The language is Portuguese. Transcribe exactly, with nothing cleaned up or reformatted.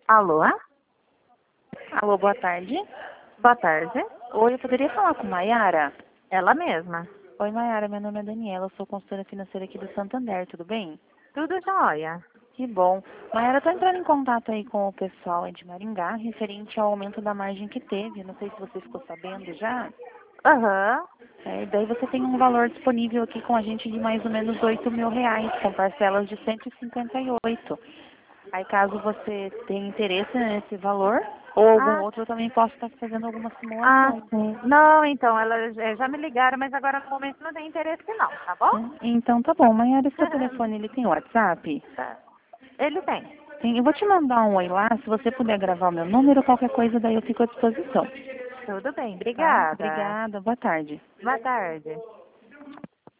Alô? Alô, boa tarde. Boa tarde. Oi, eu poderia falar com Maiara? Ela mesma. Oi, Maiara, meu nome é Daniela, eu sou consultora financeira aqui do Santander, tudo bem? Tudo jóia. Que bom. Maiara, eu tô entrando em contato aí com o pessoal aí de Maringá, referente ao aumento da margem que teve. Não sei se você ficou sabendo já. Aham. É, e daí você tem um valor disponível aqui com a gente de mais ou menos oito mil reais, com parcelas de cento e cinquenta e oito. Aí caso você tenha interesse nesse valor, ou algum Ah, outro, eu também posso estar fazendo alguma ah, simulação. sim. Não, então, elas eh, já me ligaram, mas agora no momento não tem interesse não, tá bom? É, então tá bom. Maiara, seu telefone, ele tem WhatsApp? Tá. Ele tem. Tem, eu vou te mandar um oi lá, se você puder gravar o meu número, qualquer coisa, daí eu fico à disposição. Tudo bem, Tá? obrigada. Obrigada, boa tarde. Boa tarde.